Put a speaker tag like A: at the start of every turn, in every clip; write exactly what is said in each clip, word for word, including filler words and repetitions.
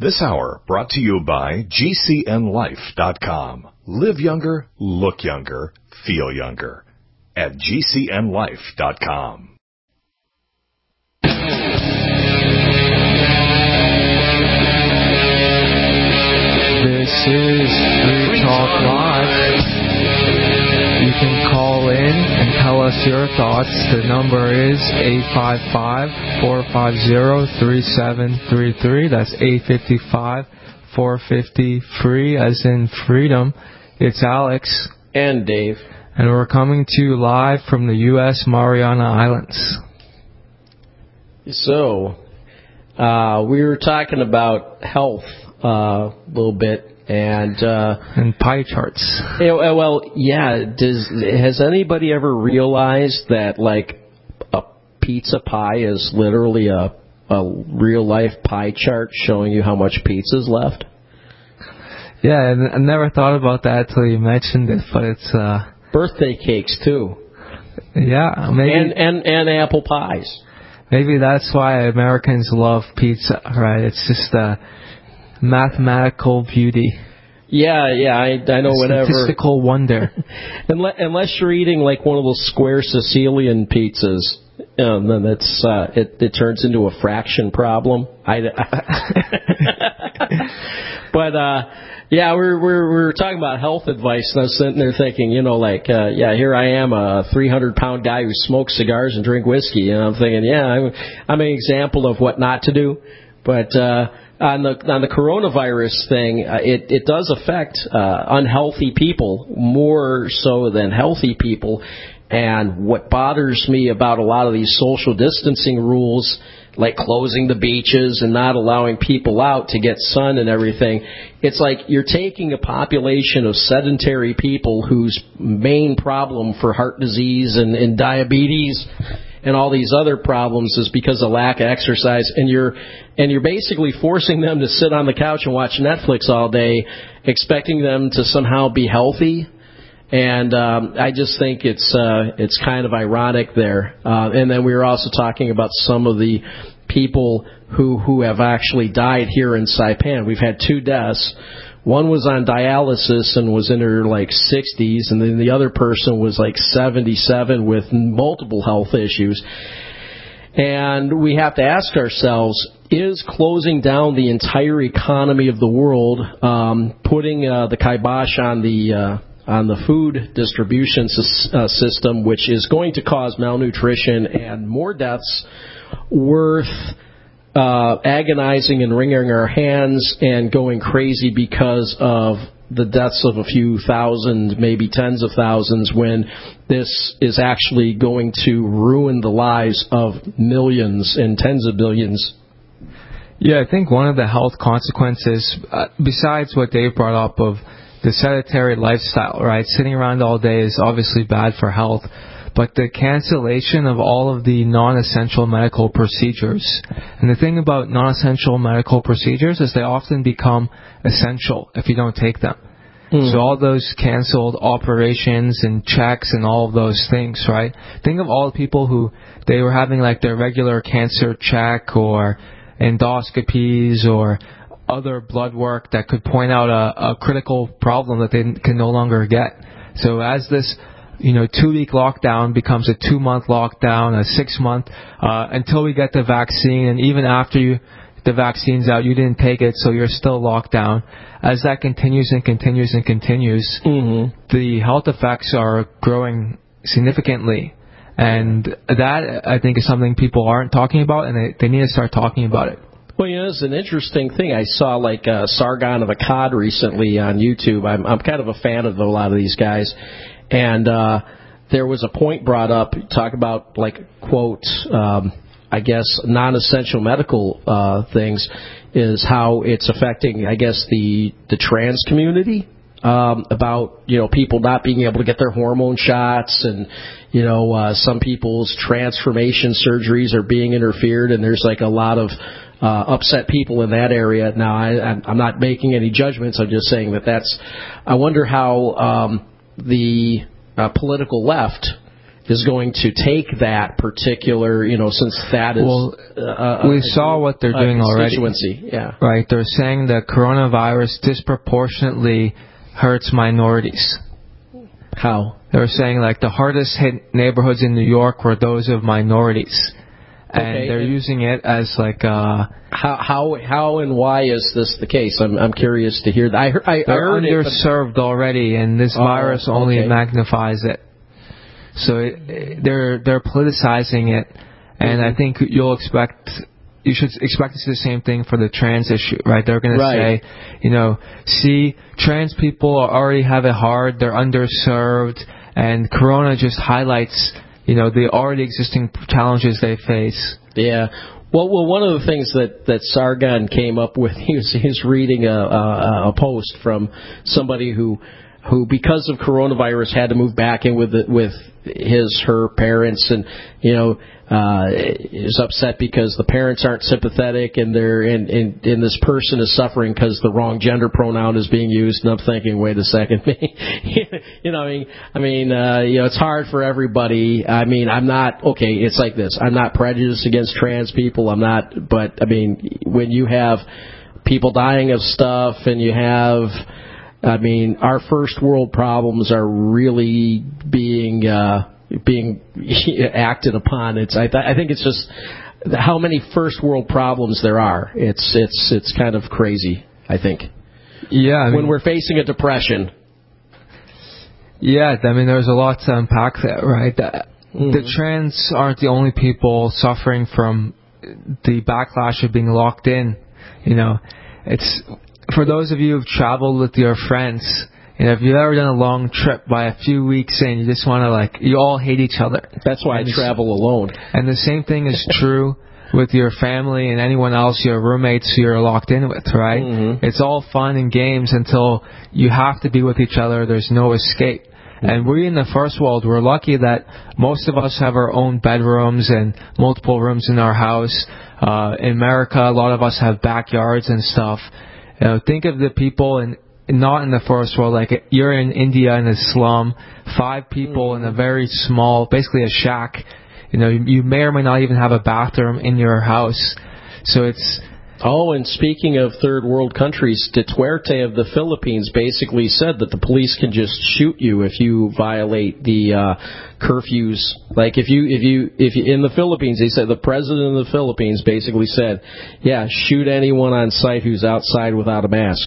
A: This hour brought to you by G C N life dot com. Live younger, look younger, feel younger at G C N life dot com.
B: This is Free Talk Live. You can call in and tell us your thoughts. The number is eight five five, four five zero, three seven three three. That's eight five five, four five zero, free as in freedom. It's Alex.
C: And Dave.
B: And we're coming to you live from the U S Mariana Islands.
C: So, uh, we were talking about health uh, a little bit. And uh,
B: and pie charts.
C: Yeah, well, yeah. Does has anybody ever realized that like a pizza pie is literally a a real life pie chart showing you how much pizza's left?
B: Yeah, and I never thought about that until you mentioned it. But it's uh,
C: birthday cakes too.
B: Yeah, maybe
C: and and and apple pies.
B: Maybe that's why Americans love pizza, right? It's just a mathematical beauty.
C: Yeah, yeah, I, I know. Whenever
B: statistical wonder.
C: unless, unless you're eating like one of those square Sicilian pizzas, um, then it's uh, it, it turns into a fraction problem. I, but uh, yeah, we're we're we're talking about health advice, and I was sitting there thinking, you know, like uh, yeah, here I am, a three hundred pound guy who smokes cigars and drink whiskey, and I'm thinking, yeah, I'm, I'm an example of what not to do, but. Uh, On the on the coronavirus thing, uh, it it does affect uh, unhealthy people more so than healthy people. And what bothers me about a lot of these social distancing rules, like closing the beaches and not allowing people out to get sun and everything, it's like you're taking a population of sedentary people whose main problem for heart disease and, and diabetes and all these other problems is because of lack of exercise, and you're and you're basically forcing them to sit on the couch and watch Netflix all day, expecting them to somehow be healthy. And um, I just think it's uh, it's kind of ironic there. Uh, and then we were also talking about some of the people who who have actually died here in Saipan. We've had two deaths. One was on dialysis and was in her, like, sixties, and then the other person was, like, seventy-seven with multiple health issues. And we have to ask ourselves, is closing down the entire economy of the world, um, putting uh, the kibosh on the uh, on the food distribution uh, system, which is going to cause malnutrition and more deaths, worth Uh, agonizing and wringing our hands and going crazy because of the deaths of a few thousand, maybe tens of thousands, when this is actually going to ruin the lives of millions and tens of billions?
B: Yeah, I think one of the health consequences, uh, besides what Dave brought up of the sedentary lifestyle, right? Sitting around all day is obviously bad for health. But the cancellation of all of the non-essential medical procedures. And the thing about non-essential medical procedures is they often become essential if you don't take them. Mm. So all those canceled operations and checks and all of those things, right? Think of all the people who they were having like their regular cancer check or endoscopies or other blood work that could point out a, a critical problem that they can no longer get. So as this you know, two-week lockdown becomes a two-month lockdown, a six-month, uh, until we get the vaccine. And even after you, the vaccine's out, you didn't take it, so you're still locked down. As that continues and continues and continues, mm-hmm. the health effects are growing significantly. And that, I think, is something people aren't talking about, and they, they need to start talking about it.
C: Well, you know, it's an interesting thing. I saw, like, uh, Sargon of Akkad recently on YouTube. I'm, I'm kind of a fan of a lot of these guys. And uh, there was a point brought up, talk about, like, quote, um, I guess, non-essential medical uh, things, is how it's affecting, I guess, the, the trans community, um, about, you know, people not being able to get their hormone shots, and, you know, uh, some people's transformation surgeries are being interfered, and there's, like, a lot of uh, upset people in that area. Now, I, I'm not making any judgments. I'm just saying that that's, I wonder how um, the uh, political left is going to take that particular, you know, since that is...
B: Well,
C: uh,
B: we
C: a,
B: saw what they're doing already.
C: Yeah.
B: Right, they're saying that coronavirus disproportionately hurts minorities.
C: How?
B: They were saying, like, the hardest hit neighborhoods in New York were those of minorities. And
C: okay.
B: they're
C: and
B: using it as, like, uh...
C: How, how, how and why is this the case? I'm, I'm curious to hear that. I heard, I,
B: they're
C: I heard
B: underserved
C: it,
B: already, and this
C: oh,
B: virus only
C: okay.
B: magnifies it. So it, they're they're politicizing it, and I think you'll expect you should expect to see the same thing for the trans issue, right? They're going
C: right.
B: to say, you know, see, trans people already have it hard, they're underserved, and Corona just highlights, you know, the already existing challenges they face.
C: Yeah. Well, well, one of the things that, that Sargon came up with, he was, he was reading a, a, a post from somebody who, who, because of coronavirus, had to move back in with the, with his, her parents, and, you know, uh, is upset because the parents aren't sympathetic, and they're, and, and, and this person is suffering because the wrong gender pronoun is being used. And I'm thinking, wait a second, you know, I mean, I mean, uh, you know, it's hard for everybody. I mean, I'm not okay. It's like this. I'm not prejudiced against trans people. I'm not, but I mean, when you have people dying of stuff, and you have, I mean, our first world problems are really being uh, being acted upon. It's I, th- I think it's just how many first world problems there are. It's it's it's kind of crazy, I think.
B: Yeah, I mean,
C: when we're facing a depression.
B: Yeah, I mean, there's a lot to unpack there, right? The, mm-hmm. the trans aren't the only people suffering from the backlash of being locked in. You know, it's for those of you who've traveled with your friends, you know, if you've ever done a long trip, by a few weeks in, you just want to, like, you all hate each other.
C: That's why
B: and
C: I travel alone.
B: And the same thing is true with your family and anyone else, your roommates who you're locked in with, right?
C: Mm-hmm.
B: It's all fun and games until you have to be with each other. There's no escape. Mm-hmm. And we in the first world, we're lucky that most of us have our own bedrooms and multiple rooms in our house. Uh, in America, a lot of us have backyards and stuff. You know, think of the people in not in the first world, like you're in India in a slum, five people in a very small, basically a shack. You know, you may or may not even have a bathroom in your house. So it's...
C: Oh, and speaking of third world countries, Duterte of the Philippines basically said that the police can just shoot you if you violate the uh, curfews. Like if you, if you, if you, in the Philippines, he said the president of the Philippines basically said, yeah, shoot anyone on sight who's outside without a mask.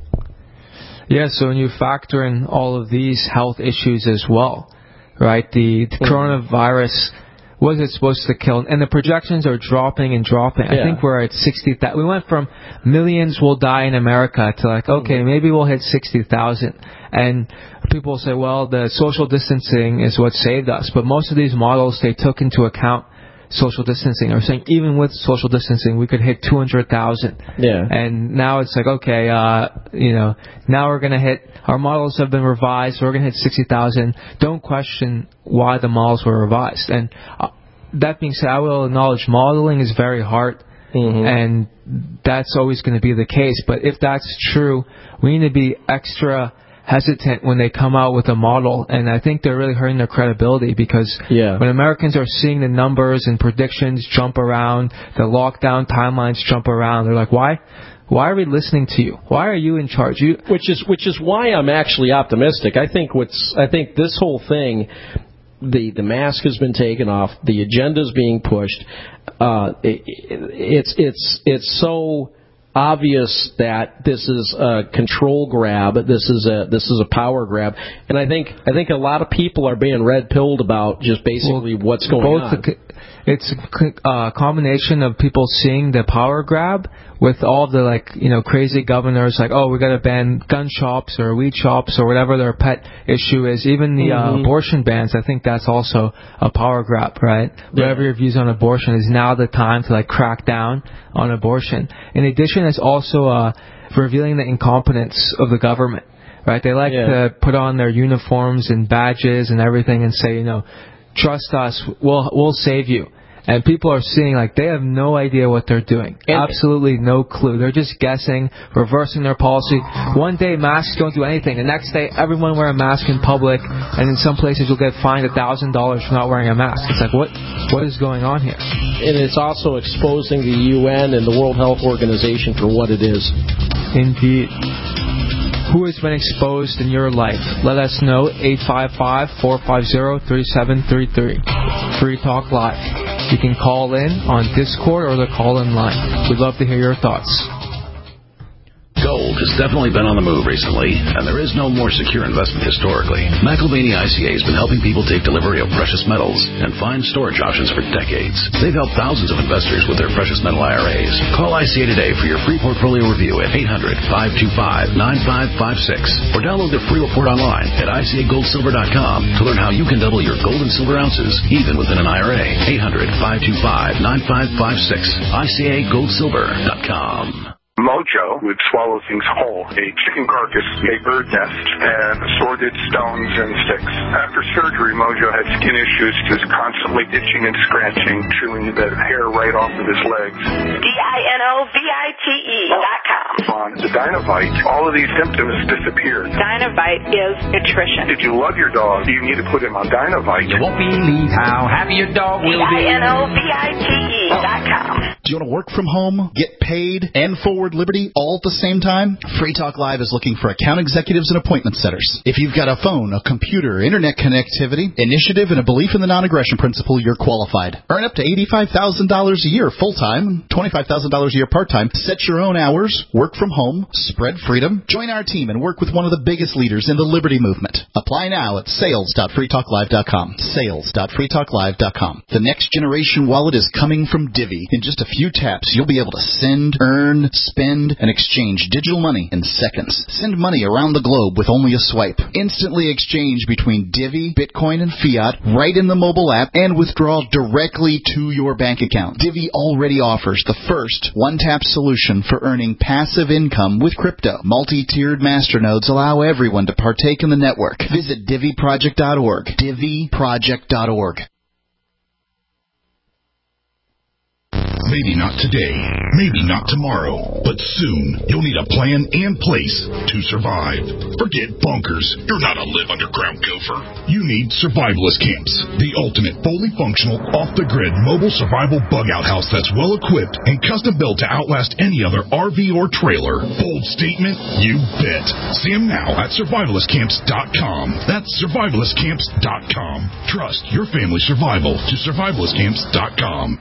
B: Yeah, so when you factor in all of these health issues as well, right? The, the coronavirus, was it supposed to kill? And the projections are dropping and dropping. Yeah. I think we're at sixty thousand. We went from millions will die in America to like, okay, maybe we'll hit sixty thousand. And people will say, well, the social distancing is what saved us. But most of these models, they took into account social distancing. Or saying even with social distancing, we could hit two hundred thousand.
C: Yeah.
B: And now it's like, okay, uh, you know, now we're going to hit, our models have been revised, so we're going to hit sixty thousand. Don't question why the models were revised. And uh, that being said, I will acknowledge modeling is very hard. Mm-hmm. And that's always going to be the case. But if that's true, we need to be extra hesitant when they come out with a model, and I think they're really hurting their credibility because
C: yeah.
B: when Americans are seeing the numbers and predictions jump around, the lockdown timelines jump around, they're like, why? Why are we listening to you? Why are you in charge? You
C: which is which is why I'm actually optimistic. I think what's I think this whole thing, the the mask has been taken off, the agenda's being pushed. Uh, it, it's it's it's so obvious that this is a control grab. This is a this is a power grab, and I think I think a lot of people are being red pilled about just basically well, what's going
B: both
C: on.
B: The, it's a uh, combination of people seeing the power grab with all the like you know crazy governors like oh we got to ban gun shops or weed shops or whatever their pet issue is. Even the mm-hmm. uh, abortion bans, I think that's also a power grab, right? Yeah. Whatever your views on abortion is now the time to like crack down on abortion. In addition, it's also uh, revealing the incompetence of the government, right? They like yeah. to put on their uniforms and badges and everything and say, you know, trust us, we'll we'll save you. And people are seeing, like, they have no idea what they're doing. And absolutely no clue. They're just guessing, reversing their policy. One day, masks don't do anything. The next day, everyone wear a mask in public, and in some places, you'll get fined one thousand dollars for not wearing a mask. It's like, what? what is going on here?
C: And it's also exposing the U N and the World Health Organization for what it is.
B: Indeed. Who has been exposed in your life? Let us know. eight five five, four five zero, three seven three three. Free Talk Live. You can call in on Discord or the call-in line. We'd love to hear your thoughts.
D: Gold has definitely been on the move recently, and there is no more secure investment historically. McElvaney I C A has been helping people take delivery of precious metals and find storage options for decades. They've helped thousands of investors with their precious metal I R As. Call I C A today for your free portfolio review at eight hundred, five two five, nine five five six or download their free report online at I C A gold silver dot com to learn how you can double your gold and silver ounces even within an I R A. eight hundred, five two five, nine five five six. I C A gold silver dot com.
E: Mojo would swallow things whole. A chicken carcass, a bird nest, and assorted stones and sticks. After surgery, Mojo had skin issues, just constantly itching and scratching, chewing the hair right off of his legs.
F: D I N O V I T E dot com.
E: On the Dynovite, all of these symptoms disappeared.
F: Dynovite is nutrition.
E: If you love your dog, you need to put him on Dynovite.
G: You won't believe how happy your dog will be.
F: D I N O V I T E dot com.
H: Do you want to work from home, get paid, and forward Liberty all at the same time? Free Talk Live is looking for account executives and appointment setters. If you've got a phone, a computer, internet connectivity, initiative, and a belief in the non-aggression principle, you're qualified. Earn up to eighty-five thousand dollars a year full-time, twenty-five thousand dollars a year part-time. Set your own hours, work from home, spread freedom. Join our team and work with one of the biggest leaders in the Liberty movement. Apply now at sales dot free talk live dot com. sales dot free talk live dot com. The next generation wallet is coming from Divvy. In just a few taps, you'll be able to send, earn, spend, and exchange digital money in seconds. Send money around the globe with only a swipe. Instantly exchange between Divvy, Bitcoin, and fiat right in the mobile app and withdraw directly to your bank account. Divvy already offers the first one-tap solution for earning passive income with crypto. Multi-tiered masternodes allow everyone to partake in the network. Visit divvy project dot org. divvy project dot org.
I: Maybe not today, maybe not tomorrow, but soon you'll need a plan and place to survive. Forget bunkers. You're not a live underground gopher. You need survivalist camps, the ultimate fully functional, off-the-grid mobile survival bug-out house that's well-equipped and custom-built to outlast any other R V or trailer. Bold statement? You bet. See them now at survivalist camps dot com. That's survivalist camps dot com. Trust your family's survival to survivalist camps dot com.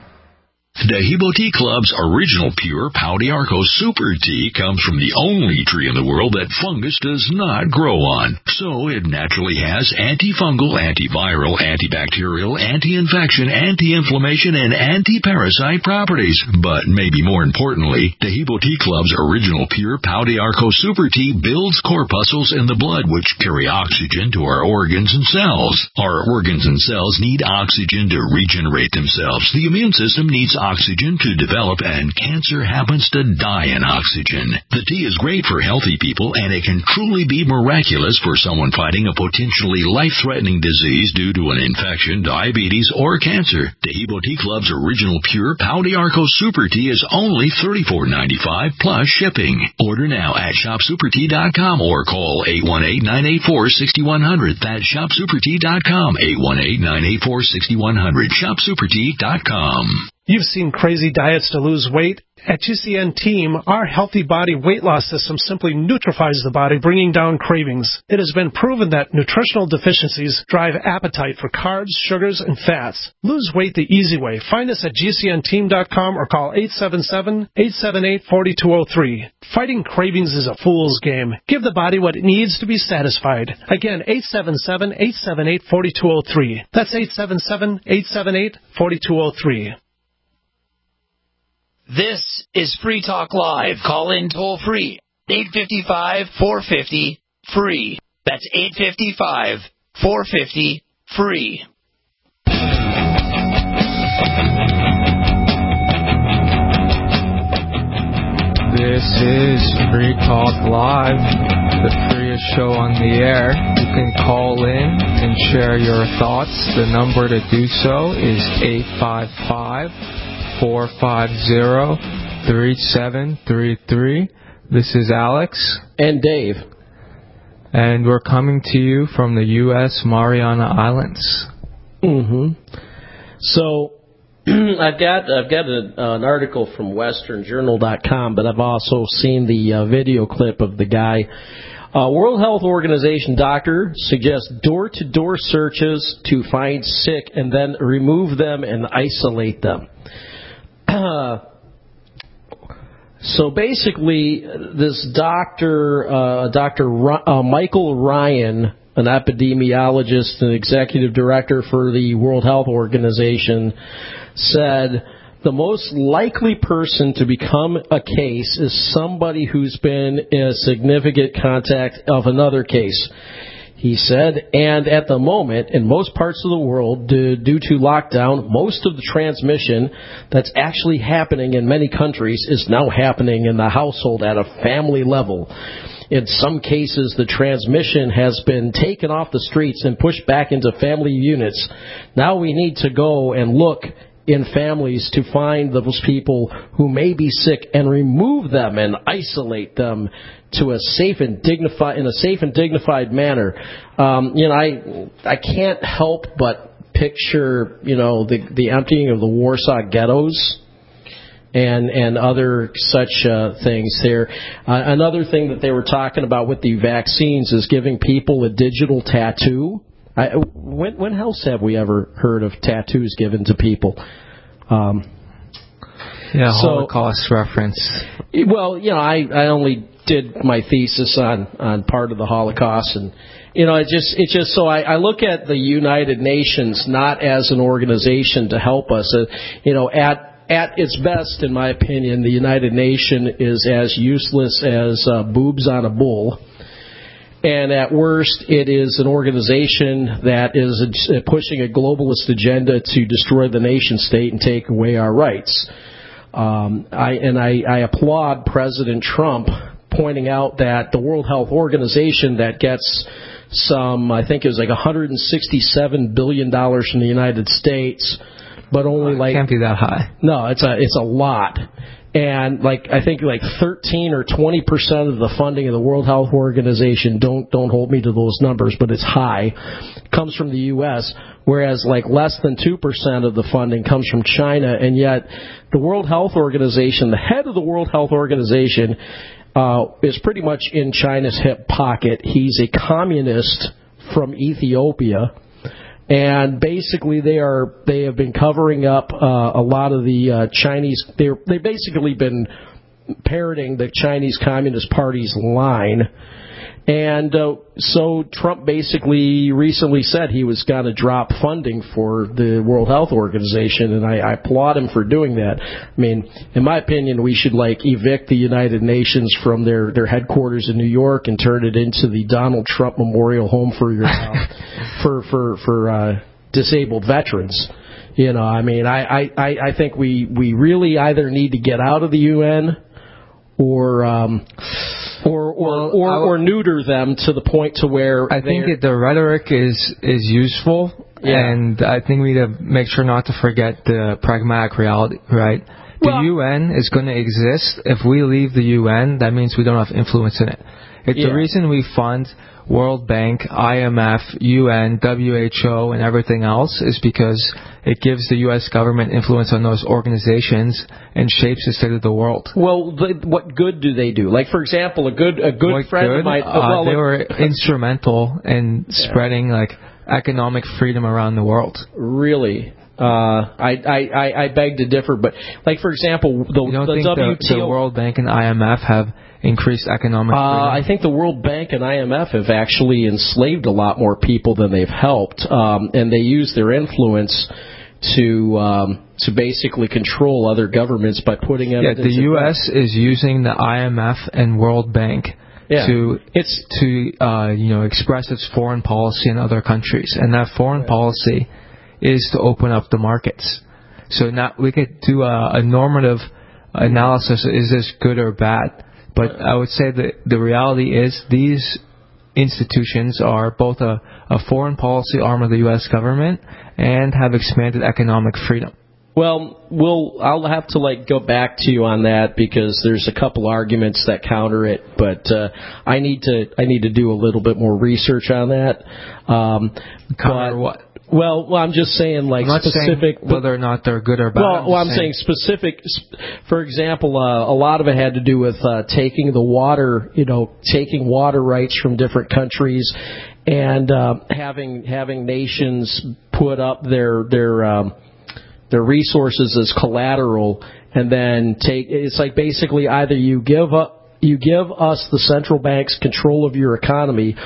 J: Dehibo Tea Club's original pure Pau d'Arco Super Tea comes from the only tree in the world that fungus does not grow on. So it naturally has antifungal, antiviral, antibacterial, anti-infection, anti-inflammation, and anti-parasite properties. But maybe more importantly, Dehibo Tea Club's original pure Pau d'Arco Super Tea builds corpuscles in the blood which carry oxygen to our organs and cells. Our organs and cells need oxygen to regenerate themselves. The immune system needs oxygen to develop, and cancer happens to die in oxygen. The tea is great for healthy people, and it can truly be miraculous for someone fighting a potentially life-threatening disease due to an infection, diabetes, or cancer. Dehibo Tea Club's original pure Pau d'Arco Super Tea is only thirty-four ninety-five plus shipping. Order now at shop super tea dot com or call eight one eight, nine eight four, six one zero zero. That's shop super tea dot com, eight one eight, nine eight four, six one zero zero, shop super tea dot com.
K: You've seen crazy diets to lose weight. At G C N Team, our healthy body weight loss system simply neutralizes the body, bringing down cravings. It has been proven that nutritional deficiencies drive appetite for carbs, sugars, and fats. Lose weight the easy way. Find us at G C N team dot com or call eight seven seven, eight seven eight, four two zero three. Fighting cravings is a fool's game. Give the body what it needs to be satisfied. Again, eight seven seven, eight seven eight, four two zero three. That's eight seven seven, eight seven eight, four two zero three.
G: This is Free Talk Live. Call in toll free. eight five five, four five zero, free. That's eight five five, four five zero, free.
B: This is Free Talk Live, the freest show on the air. You can call in and share your thoughts. The number to do so is eight five five, four five zero, three seven three three. This is Alex.
C: And Dave.
B: And we're coming to you from the U S Mariana Islands.
C: Mm-hmm. So... I've got I've got a, uh, an article from Western Journal dot com, but I've also seen the uh, video clip of the guy. Uh, World Health Organization doctor suggests door-to-door searches to find sick and then remove them and isolate them. Uh, so basically, this doctor, uh, Doctor uh, Michael Ryan, an epidemiologist and executive director for the World Health Organization, said the most likely person to become a case is somebody who's been in a significant contact of another case. He said, and at the moment, in most parts of the world, due to lockdown, most of the transmission that's actually happening in many countries is now happening in the household at a family level. In some cases, the transmission has been taken off the streets and pushed back into family units. Now we need to go and look in families to find those people who may be sick and remove them and isolate them to a safe and dignified in a safe and dignified manner. Um, you know, I I can't help but picture, you know, the the emptying of the Warsaw ghettos and and other such uh, things there. Uh, another thing that they were talking about with the vaccines is giving people a digital tattoo. I, when when else have we ever heard of tattoos given to people? Um,
B: yeah,
C: so,
B: Holocaust reference.
C: Well, you know, I, I only did my thesis on, on part of the Holocaust, and you know, it just it just so I, I look at the United Nations not as an organization to help us. Uh, you know, at At its best, in my opinion, the United Nations is as useless as uh, boobs on a bull. And at worst, it is an organization that is a, pushing a globalist agenda to destroy the nation state and take away our rights. Um, I, and I, I applaud President Trump pointing out that the World Health Organization that gets some, I think it was like one hundred sixty-seven billion dollars from the United States, but only
B: oh, it
C: like...
B: can't be that high.
C: No, it's a, it's a lot. And like I think like thirteen or twenty percent of the funding of the World Health Organization, don't don't hold me to those numbers, but it's high, comes from the U S, whereas like less than two percent of the funding comes from China. And yet the World Health Organization, the head of the World Health Organization, uh, is pretty much in China's hip pocket. He's a communist from Ethiopia. And basically, they are they have been covering up uh, a lot of the uh, Chinese. They they've basically been parroting the Chinese Communist Party's line. And uh, so Trump basically recently said he was going to drop funding for the World Health Organization, and I, I applaud him for doing that. I mean, in my opinion, we should like evict the United Nations from their, their headquarters in New York and turn it into the Donald Trump Memorial Home for your for for for uh, disabled veterans. You know, I mean, I, I, I think we, we really either need to get out of the U N or um, or or, well, or, or neuter them to the point to where
B: I think it, the rhetoric is is useful, yeah. And I think we need to make sure not to forget the pragmatic reality, right? The well, U N is going to exist. If we leave the U N, that means we don't have influence in it. It's yeah. the reason we fund World Bank, I M F, U N, W H O, and everything else is because it gives the U S government influence on those organizations and shapes the state of the world.
C: Well, they, what good do they do? Like, for example, a good a good
B: what
C: friend
B: good?
C: of mine...
B: Uh,
C: well,
B: they were instrumental in yeah. spreading, like, economic freedom around the world.
C: Really? Uh, I, I, I beg to differ, but, like, for example, the,
B: you don't
C: the
B: think
C: W T O...
B: The, the World Bank and I M F have increased economic freedom?
C: Uh, I think the World Bank and I M F have actually enslaved a lot more people than they've helped, um, and they use their influence to um, to basically control other governments by putting evidence.
B: Yeah, the U S is using the I M F and World Bank
C: yeah.
B: to
C: it's
B: to uh, you know express its foreign policy in other countries, and that foreign right. policy is to open up the markets. So now we could do a, a normative analysis, is this good or bad? But I would say that the reality is these institutions are both a, a foreign policy arm of the U S government and have expanded economic freedom.
C: Well, we'll I'll have to like go back to you on that because there's a couple arguments that counter it, but uh, I need to I need to do a little bit more research on that. Um,
B: counter
C: but,
B: what?
C: Well, well, I'm just saying, like,
B: I'm not
C: specific...
B: saying whether or not they're good or bad.
C: Well,
B: I'm,
C: well, I'm
B: saying,
C: saying specific... For example, uh, a lot of it had to do with uh, taking the water, you know, taking water rights from different countries and uh, having having nations put up their their um, their resources as collateral, and then take... It's like basically either you give up, you give us, the central banks, control of your economy,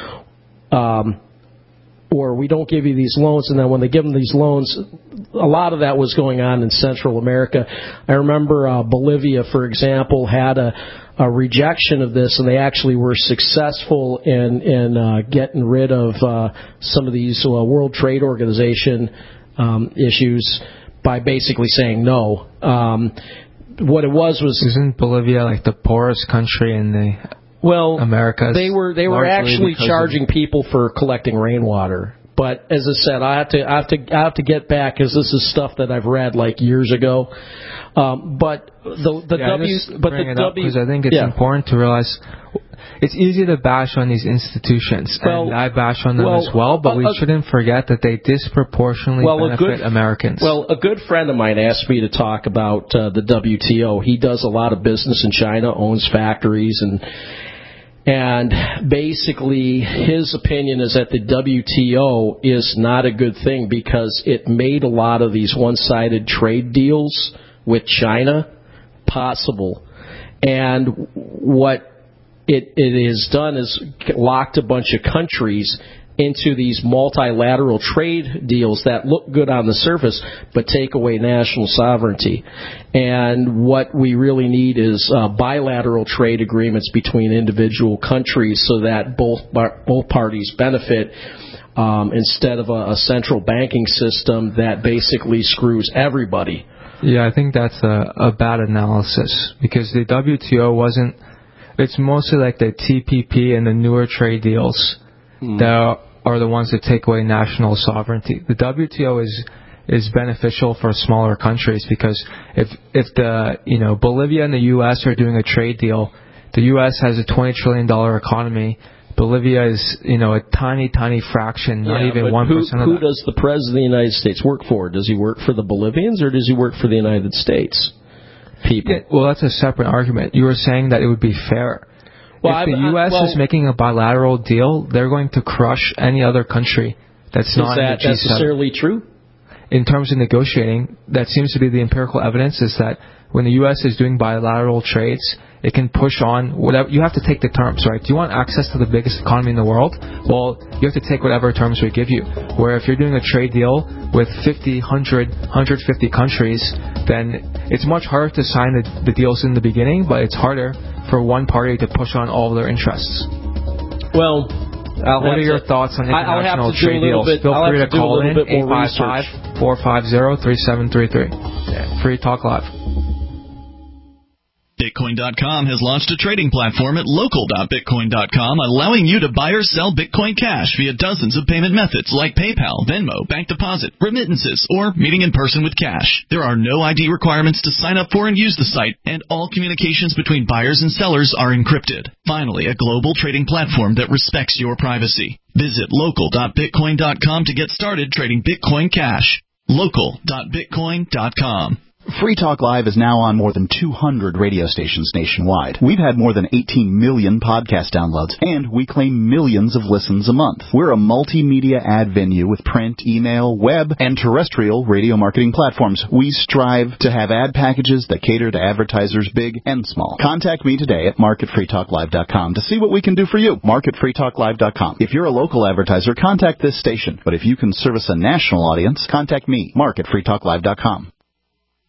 C: um or we don't give you these loans, and then when they give them these loans, a lot of that was going on in Central America. I remember uh, Bolivia, for example, had a, a rejection of this, and they actually were successful in, in uh, getting rid of uh, some of these uh, World Trade Organization um, issues by basically saying no. Um, what it was was...
B: Isn't Bolivia like the poorest country in the...
C: Well,
B: Americas,
C: they were they were actually charging people for collecting rainwater. But as I said, I have to I have to I have to get back because this is stuff that I've read like years ago. Um, but the the
B: yeah,
C: W but the W
B: because I think it's
C: yeah.
B: important to realize it's easy to bash on these institutions,
C: well,
B: and I bash on them
C: well,
B: as well. But
C: uh,
B: we
C: uh,
B: shouldn't forget that they disproportionately
C: well,
B: benefit
C: good,
B: Americans.
C: Well, a good friend of mine asked me to talk about uh, the W T O. He does a lot of business in China, owns factories, and. And basically, his opinion is that the W T O is not a good thing because it made a lot of these one-sided trade deals with China possible. And what it, it has done is locked a bunch of countries into these multilateral trade deals that look good on the surface but take away national sovereignty. And what we really need is uh, bilateral trade agreements between individual countries so that both both parties benefit um, instead of a, a central banking system that basically screws everybody.
B: Yeah, I think that's a, a bad analysis because the W T O wasn't... It's mostly like the T P P and the newer trade deals mm. that are are the ones that take away national sovereignty. The W T O is is beneficial for smaller countries because if if the you know Bolivia and the U S are doing a trade deal, the U S has a twenty trillion dollar economy. Bolivia is you know a tiny tiny fraction, not
C: yeah,
B: even one percent of
C: who
B: that.
C: Who does the president of the United States work for? Does he work for the Bolivians or does he work for the United States people?
B: Yeah, well, that's a separate argument. You were saying that it would be fair. Well, if the I, U S well, is making a bilateral deal, they're going to crush any other country that's not in the G seven.
C: Is that necessarily true?
B: In terms of negotiating, that seems to be the empirical evidence is that when the U S is doing bilateral trades, it can push on whatever. You have to take the terms, right? Do you want access to the biggest economy in the world? Well, you have to take whatever terms we give you. Where if you're doing a trade deal with fifty, one hundred, one hundred fifty countries, then it's much harder to sign the, the deals in the beginning, but it's harder for one party to push on all of their interests.
C: Well, I'll
B: what are your
C: to,
B: thoughts on international trade deals?
C: Bit,
B: Feel
C: I'll
B: free to, to call in
C: eight
B: five five, four five zero, three seven three three. Free Talk Live.
L: Bitcoin dot com has launched a trading platform at local dot bitcoin dot com, allowing you to buy or sell Bitcoin Cash via dozens of payment methods like PayPal, Venmo, bank deposit, remittances, or meeting in person with cash. There are no I D requirements to sign up for and use the site, and all communications between buyers and sellers are encrypted. Finally, a global trading platform that respects your privacy. Visit local dot bitcoin dot com to get started trading Bitcoin Cash. local dot bitcoin dot com.
H: Free Talk Live is now on more than two hundred radio stations nationwide. We've had more than eighteen million podcast downloads, and we claim millions of listens a month. We're a multimedia ad venue with print, email, web, and terrestrial radio marketing platforms. We strive to have ad packages that cater to advertisers big and small. Contact me today at market free talk live dot com to see what we can do for you. market free talk live dot com. If you're a local advertiser, contact this station. But if you can service a national audience, contact me, market free talk live dot com.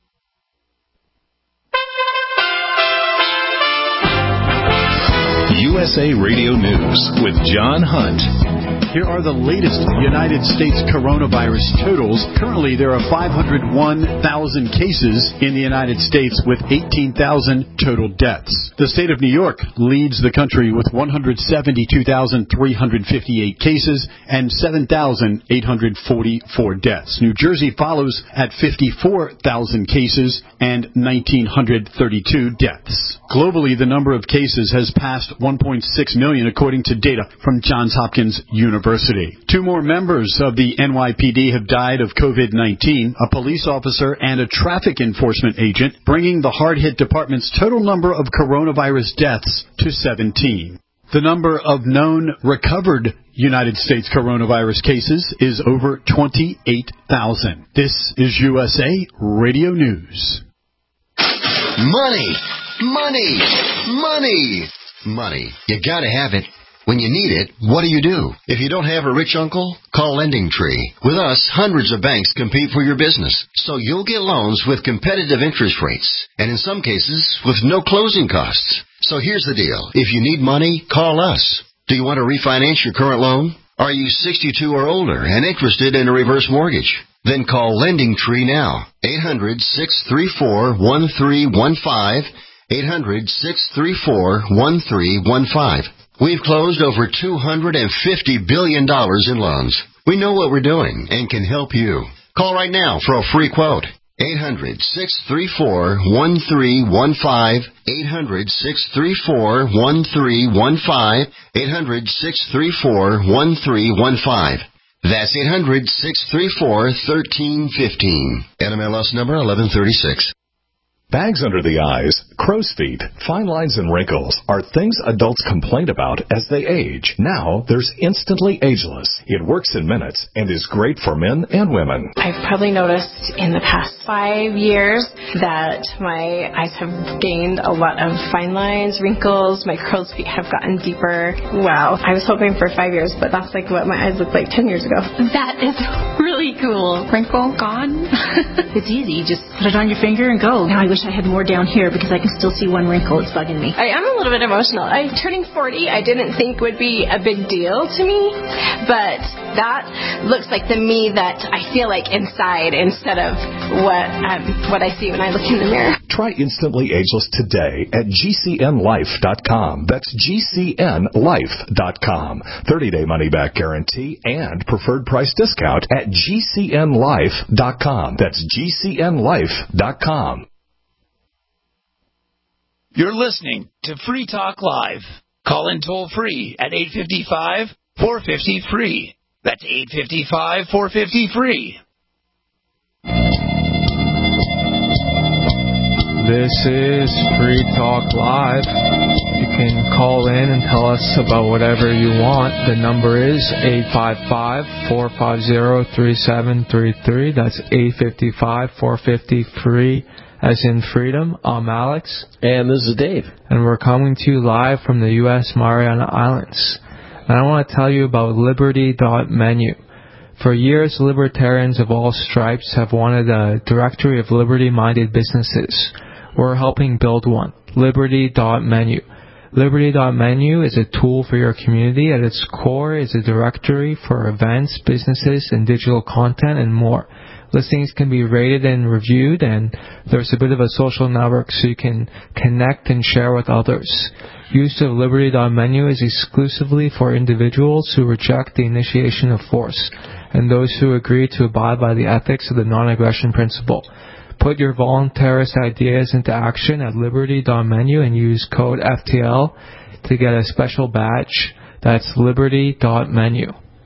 M: U
A: S A Radio News with John Hunt.
M: Here are the latest United States coronavirus totals. Currently, there are five hundred one thousand cases in the United States with eighteen thousand total deaths. The state of New York leads the country with one hundred seventy-two thousand three hundred fifty-eight cases and seven thousand eight hundred forty-four deaths. New Jersey follows at fifty-four thousand cases and one thousand nine hundred thirty-two deaths. Globally, the number of cases has passed one point six million, according to data from Johns Hopkins University. University. Two more members of the N Y P D have died of COVID nineteen, a police officer and a traffic enforcement agent, bringing the hard-hit department's total number of coronavirus deaths to seventeen. The number of known recovered United States coronavirus cases is over twenty-eight thousand. This is U S A Radio News.
N: Money! Money! Money! Money. You gotta have it. When you need it, what do you do? If you don't have a rich uncle, call Lending Tree. With us, hundreds of banks compete for your business, so you'll get loans with competitive interest rates, and in some cases, with no closing costs. So here's the deal. If you need money, call us. Do you want to refinance your current loan? Are you sixty-two or older and interested in a reverse mortgage? Then call Lending Tree now. eight hundred, six three four, one three one five. eight hundred, six three four, one three one five. We've closed over two hundred fifty billion dollars in loans. We know what we're doing and can help you. Call right now for a free quote. eight hundred, six three four, one three one five. eight hundred, six three four, one three one five. eight hundred, six three four, one three one five. That's eight hundred, six three four, one three one five. N M L S number eleven thirty-six.
A: Bags under the eyes, crow's feet, fine lines, and wrinkles are things adults complain about as they age. Now, there's Instantly Ageless. It works in minutes and is great for men and women.
O: I've probably noticed in the past five years that my eyes have gained a lot of fine lines, wrinkles, my crow's feet have gotten deeper. Wow. I was hoping for five years, but that's like what my eyes looked like ten years ago.
P: That is really cool. Wrinkle gone. It's easy. You just put it on your finger and go. Now I wish I had more down here because I can still see one wrinkle. It's bugging me.
O: I am a little bit emotional. I turning forty, I didn't think would be a big deal to me, but that looks like the me that I feel like inside instead of what um, what I see when I look in the mirror.
A: Try Instantly Ageless today at G C N life dot com. That's G C N life dot com. thirty-day money-back guarantee and preferred price discount at G C N life dot com. That's G C N life dot com.
G: You're listening to Free Talk Live. Call in toll free at eight five five, four five zero, free. That's eight five five, four five zero, free.
B: This is Free Talk Live. You can call in and tell us about whatever you want. The number is eight five five, four five zero, three seven three three. That's eight five five, four five zero, free. As in freedom. I'm Alex.
C: And this is Dave.
B: And we're coming to you live from the U S Mariana Islands. And I want to tell you about Liberty dot menu. For years, libertarians of all stripes have wanted a directory of liberty-minded businesses. We're helping build one. Liberty dot menu. Liberty dot menu is a tool for your community. At its core is a directory for events, businesses, and digital content, and more. Listings can be rated and reviewed, and there's a bit of a social network so you can connect and share with others. Use of Liberty dot menu is exclusively for individuals who reject the initiation of force and those who agree to abide by the ethics of the non-aggression principle. Put your voluntarist ideas into action at Liberty dot menu and use code F T L to get a special badge. That's Liberty dot menu.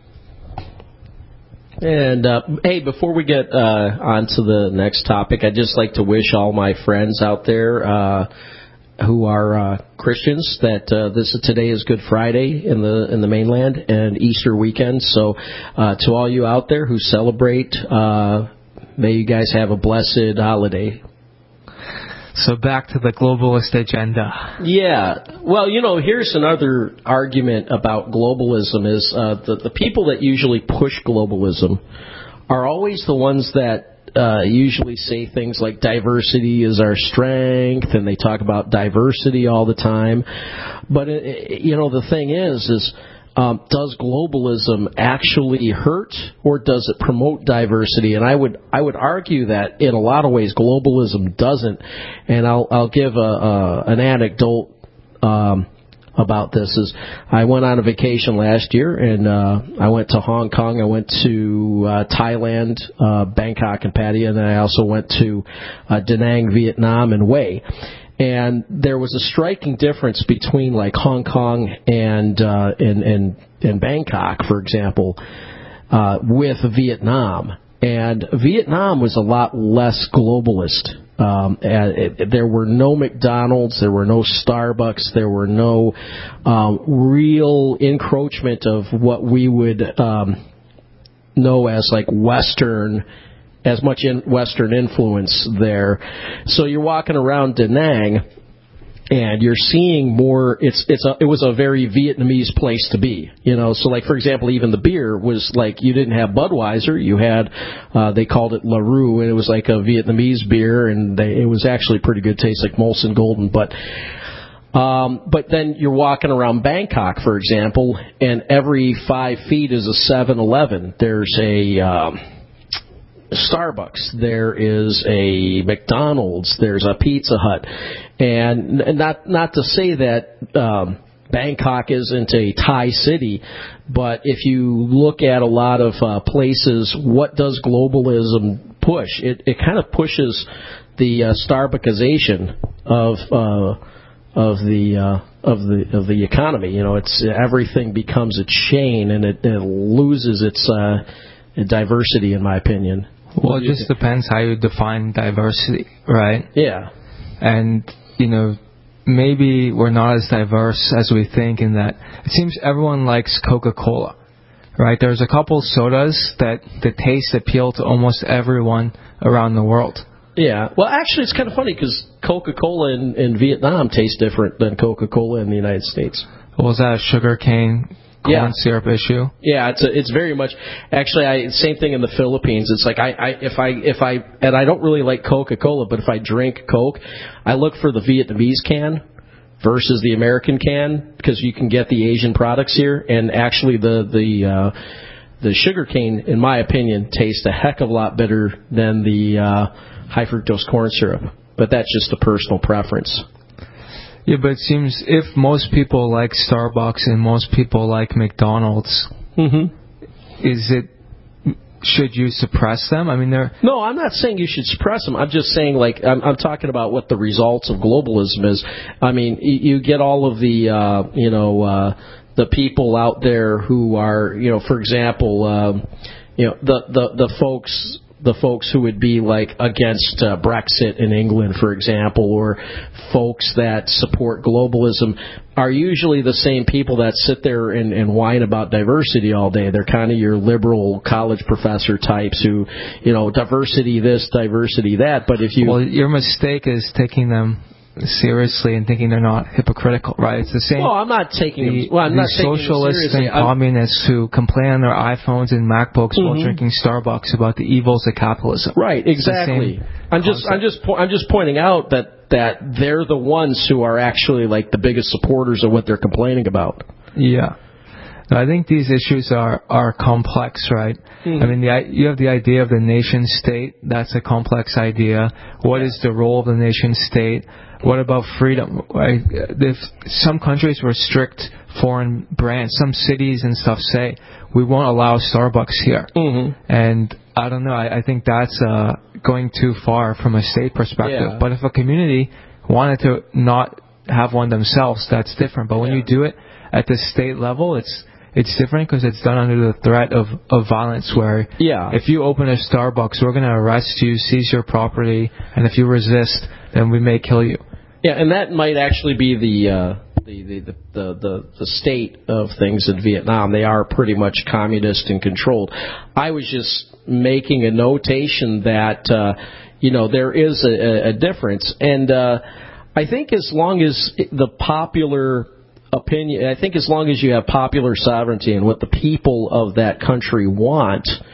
C: And, uh, hey, before we get uh, on to the next topic, I'd just like to wish all my friends out there uh, who are uh, Christians that uh, this today is Good Friday in the in the mainland and Easter weekend. So uh, to all you out there who celebrate, uh, may you guys have a blessed holiday.
B: So back to the globalist agenda.
C: Yeah. Well, you know, here's another argument about globalism is uh, the, the people that usually push globalism are always the ones that uh, usually say things like diversity is our strength, and they talk about diversity all the time. But, it, you know, the thing is, is um, does globalism actually hurt, or does it promote diversity? And I would I would argue that in a lot of ways globalism doesn't. And I'll I'll give a, a an anecdote um, about this. Is I went on a vacation last year, and uh, I went to Hong Kong, I went to uh, Thailand, uh, Bangkok and Pattaya, and then I also went to uh, Da Nang, Vietnam, and Hue. And there was a striking difference between like Hong Kong and uh, and, and and Bangkok, for example, uh, with Vietnam. And Vietnam was a lot less globalist. Um, and it, there were no McDonald's, there were no Starbucks, there were no um, real encroachment of what we would um, know as like Western. As much in Western influence there. So you're walking around Da Nang, and you're seeing more. It's it's a, it was a very Vietnamese place to be, you know. So like for example, even the beer was like you didn't have Budweiser, you had uh, they called it La Rue, and it was like a Vietnamese beer, and they, it was actually pretty good taste, like Molson Golden, but. Um, but then you're walking around Bangkok, for example, and every five feet is a seven eleven. There's a um, Starbucks, there is a McDonald's, there's a Pizza Hut, and not not to say that um, Bangkok isn't a Thai city, but if you look at a lot of uh, places, what does globalism push? It it kind of pushes the uh, Starbuckization of uh, of the uh, of the of the economy. You know, it's everything becomes a chain, and it, it loses its uh, diversity, in my opinion.
B: Well, it just depends how you define diversity, right?
C: Yeah.
B: And, you know, maybe we're not as diverse as we think in that it seems everyone likes Coca-Cola, right? There's a couple sodas that the taste appeal to almost everyone around the world.
C: Yeah. Well, actually, it's kind of funny because Coca-Cola in, in Vietnam tastes different than Coca-Cola in the United States.
B: Was that a sugar cane corn yeah. syrup issue?
C: Yeah, it's a, it's very much. Actually, I same thing in the Philippines. It's like I, I if I if I and I don't really like Coca-Cola, but if I drink Coke, I look for the Vietnamese can versus the American can because you can get the Asian products here, and actually the the uh, the sugar cane, in my opinion, tastes a heck of a lot better than the uh, high fructose corn syrup. But that's just a personal preference.
B: Yeah, but it seems if most people like Starbucks and most people like McDonald's,
C: mm-hmm.
B: is it, should you suppress them? I mean, they're...
C: No, I'm not saying you should suppress them. I'm just saying, like, I'm, I'm talking about what the results of globalism is. I mean, you, you get all of the, uh, you know, uh, the people out there who are, you know, for example, um, you know, the, the, the folks... the folks who would be like against uh, Brexit in England, for example, or folks that support globalism are usually the same people that sit there and, and whine about diversity all day. They're kind of your liberal college professor types who, you know, diversity this, diversity that. But if you...
B: Well, your mistake is taking them seriously and thinking they're not hypocritical, right? It's the same.
C: Well, I'm not taking
B: the,
C: them. Well, I'm
B: the
C: not taking
B: socialists
C: them
B: and communists who complain on their iPhones and MacBooks mm-hmm. while drinking Starbucks about the evils of capitalism.
C: Right, exactly. I'm just, I'm just, I'm just pointing out that that they're the ones who are actually like the biggest supporters of what they're complaining about.
B: Yeah. I think these issues are, are complex, right? Mm-hmm. I mean, the, you have the idea of the nation state. That's a complex idea. What is the role of the nation state? What about freedom? Right? If some countries restrict foreign brands, some cities and stuff say, we won't allow Starbucks here.
C: Mm-hmm.
B: And I don't know, I, I think that's uh, going too far from a state perspective.
C: Yeah.
B: But if a community wanted to not have one themselves, that's different. But when
C: yeah.
B: you do it at the state level, it's It's different because it's done under the threat of, of violence where
C: yeah.
B: if you open a Starbucks, we're going to arrest you, seize your property, and if you resist, then we may kill you.
C: Yeah, and that might actually be the, uh, the, the, the, the, the state of things in Vietnam. They are pretty much communist and controlled. I was just making a notation that, uh, you know, there is a, a difference. And uh, I think as long as the popular... opinion. I think as long as you have popular sovereignty and what the people of that country want,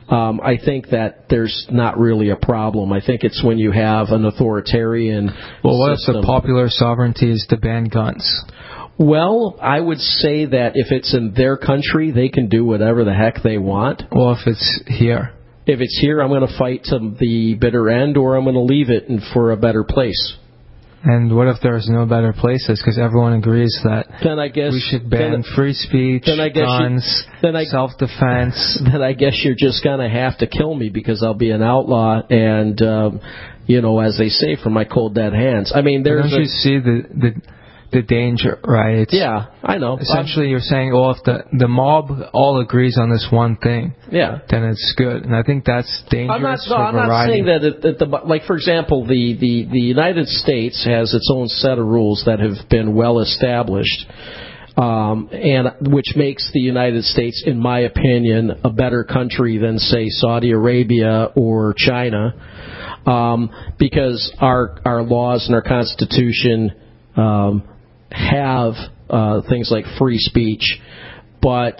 C: um, I think that there's not really a problem. I think it's when you have an authoritarian
B: Well, what
C: system.
B: if the popular sovereignty is to ban guns?
C: Well, I would say that if it's in their country, they can do whatever the heck they want.
B: Well, if it's here.
C: If it's here, I'm going to fight to the bitter end, or I'm going to leave it and for a better place.
B: And what if there's no better places? Because everyone agrees that
C: then I guess
B: we should ban
C: then,
B: free speech,
C: then I guess
B: guns,
C: you, then I,
B: self-defense.
C: Then I guess you're just going to have to kill me because I'll be an outlaw and, um, you know, as they say, from my cold dead hands. I mean, there's.
B: Don't
C: a,
B: you see the the the danger, right? It's,
C: yeah, I know.
B: Essentially, I'm, you're saying, well, if the the mob all agrees on this one thing,
C: yeah,
B: then it's good. And I think that's dangerous
C: I'm not, no,
B: for
C: I'm
B: variety.
C: not saying that, it, that the like, for example, the, the the United States has its own set of rules that have been well established. Um, and which makes the United States, in my opinion, a better country than, say, Saudi Arabia or China, um, because our our laws and our Constitution um, have uh, things like free speech, but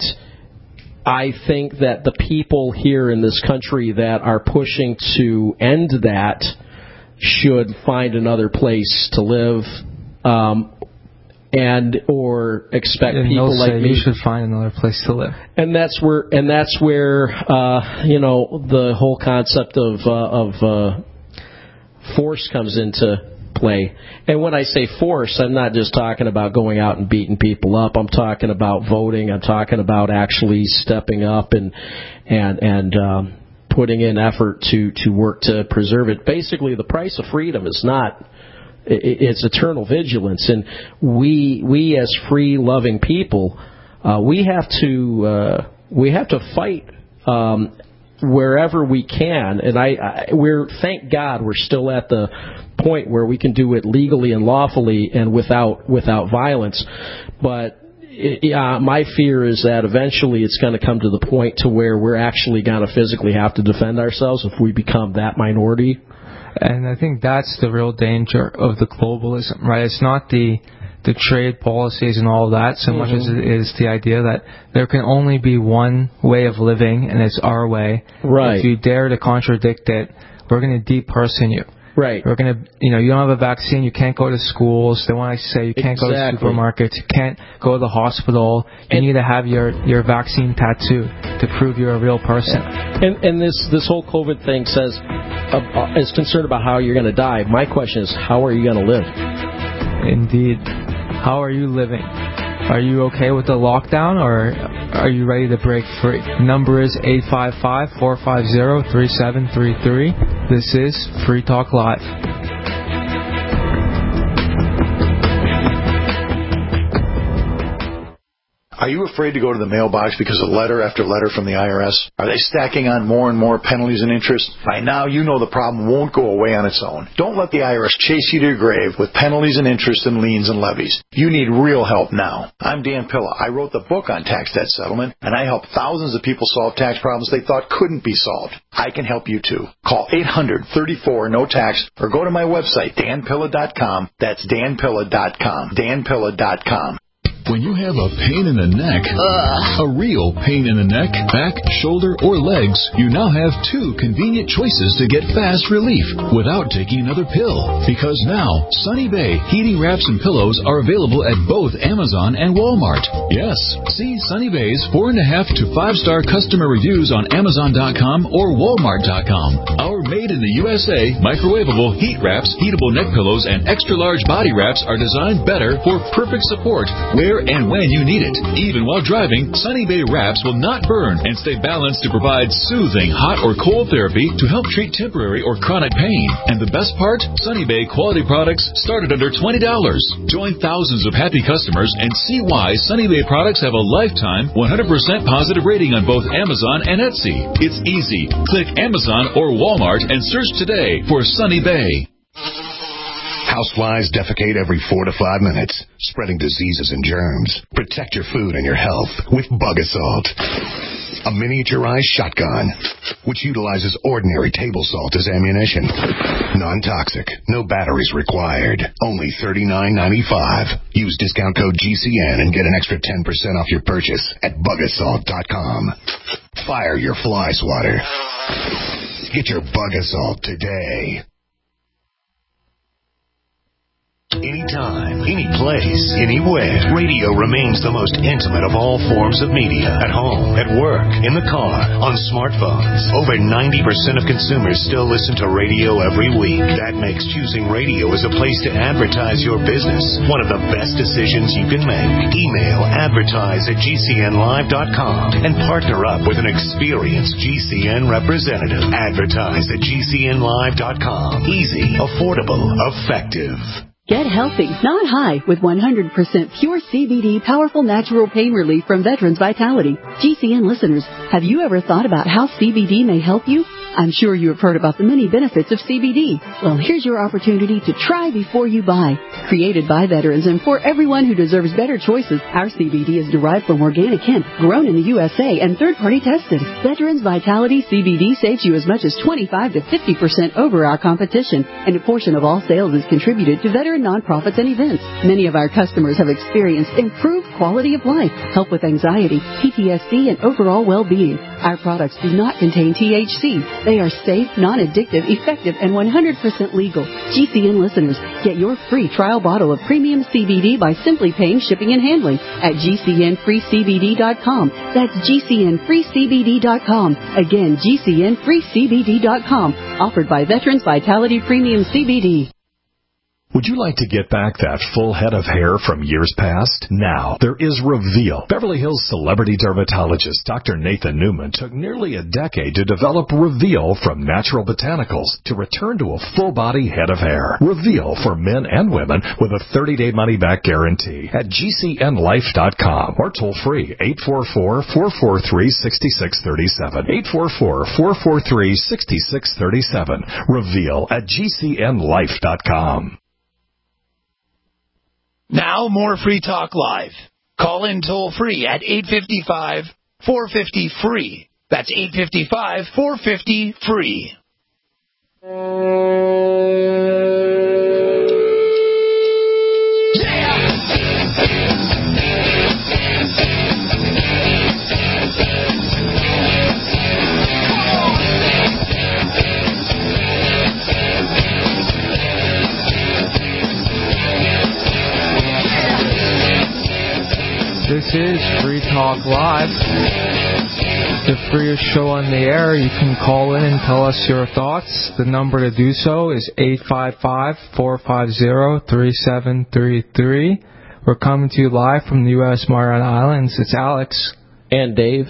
C: I think that the people here in this country that are pushing to end that should find another place to live. Um, And or expect
B: and
C: people like
B: say
C: me.
B: You should find another place to live.
C: And that's where, and that's where, uh, you know, the whole concept of uh, of uh, force comes into play. And when I say force, I'm not just talking about going out and beating people up. I'm talking about voting. I'm talking about actually stepping up and and and um, putting in effort to to work to preserve it. Basically, the price of freedom is not. It's eternal vigilance, and we we as free loving people, uh, we have to uh, we have to fight um, wherever we can. And I, I we're thank God we're still at the point where we can do it legally and lawfully and without without violence. But it, uh, my fear is that eventually it's going to come to the point to where we're actually going to physically have to defend ourselves if we become that minority.
B: And I think that's the real danger of the globalism, right? It's not the the trade policies and all that so much mm-hmm. as it is the idea that there can only be one way of living, and it's our way.
C: Right.
B: If you dare to contradict it, we're going to deperson you.
C: Right.
B: We're going to, you know, you don't have a vaccine, you can't go to schools. They want to say you can't
C: exactly.
B: go to supermarkets, you can't go to the hospital. You and need to have your, your vaccine tattoo to prove you're a real person.
C: And and this this whole COVID thing says uh, is concerned about how you're going to die. My question is, how are you going to live?
B: Indeed. How are you living? Are you okay with the lockdown, or are you ready to break free? The number is eight five five, four five zero, three seven three three. This is Free Talk Live.
Q: Are you afraid to go to the mailbox because of letter after letter from the I R S? Are they stacking on more and more penalties and interest? By now, you know the problem won't go away on its own. Don't let the I R S chase you to your grave with penalties and interest and liens and levies. You need real help now. I'm Dan Pilla. I wrote the book on tax debt settlement, and I help thousands of people solve tax problems they thought couldn't be solved. I can help you too. Call eight hundred, thirty-four, no tax or go to my website, dan pilla dot com. That's dan pilla dot com. dan pilla dot com.
J: When you have a pain in the neck, uh, a real pain in the neck, back, shoulder, or legs, you now have two convenient choices to get fast relief without taking another pill. Because now, Sunny Bay heating wraps and pillows are available at both Amazon and Walmart. Yes, see Sunny Bay's four and a half to five star customer reviews on Amazon dot com or Walmart dot com. Our made in the U S A microwavable heat wraps, heatable neck pillows, and extra large body wraps are designed better for perfect support where and when you need it. Even while driving, Sunny Bay wraps will not burn and stay balanced to provide soothing hot or cold therapy to help treat temporary or chronic pain. And the best part? Sunny Bay quality products start at under twenty dollars. Join thousands of happy customers and see why Sunny Bay products have a lifetime one hundred percent positive rating on both Amazon and Etsy. It's easy. Click Amazon or Walmart and search today for Sunny Bay.
I: Houseflies defecate every four to five minutes, spreading diseases and germs. Protect your food and your health with Bug Assault, a miniaturized shotgun, which utilizes ordinary table salt as ammunition. Non-toxic, no batteries required. Only thirty-nine ninety-five. Use discount code G C N and get an extra ten percent off your purchase at bug assault dot com. Fire your fly swatter. Get your bug assault today. Anytime, any place, anywhere. Radio remains the most intimate of all forms of media. At home, at work, in the car, on smartphones. Over ninety percent of consumers still listen to radio every week. That makes choosing radio as a place to advertise your business one of the best decisions you can make. Email advertise at G C N live dot com and partner up with an experienced G C N representative. Advertise at G C N live dot com. Easy, affordable, effective.
R: Get healthy, not high, with one hundred percent pure C B D powerful natural pain relief from Veterans Vitality. G C N listeners, have you ever thought about how C B D may help you? I'm sure you have heard about the many benefits of C B D. Well, here's your opportunity to try before you buy. Created by veterans and for everyone who deserves better choices, our C B D is derived from organic hemp, grown in the U S A, and third-party tested. Veterans Vitality C B D saves you as much as twenty-five to fifty percent over our competition, and a portion of all sales is contributed to veteran nonprofits and events. Many of our customers have experienced improved quality of life, help with anxiety, P T S D, and overall well-being. Our products do not contain T H C. They are safe, non-addictive, effective, and one hundred percent legal. G C N listeners, get your free trial bottle of premium C B D by simply paying shipping and handling at G C N free C B D dot com. That's G C N free C B D dot com. Again, G C N free C B D dot com. Offered by Veterans Vitality Premium C B D.
A: Would you like to get back that full head of hair from years past? Now, there is Reveal. Beverly Hills celebrity dermatologist Doctor Nathan Newman took nearly a decade to develop Reveal from natural botanicals to return to a full-body head of hair. Reveal for men and women with a thirty-day money-back guarantee at G C N life dot com or toll-free eight four four, four four three, six six three seven. eight four four, four four three, six six three seven. Reveal at G C N life dot com.
G: Now more Free Talk Live. Call in toll free at eight five five, four five zero, free. That's eight five five, four five zero, free.
B: This is Free Talk Live, the freest show on the air. You can call in and tell us your thoughts. The number to do so is eight five five, four five zero, three seven three three. We're coming to you live from the U S Mariana Islands. It's Alex.
C: And Dave.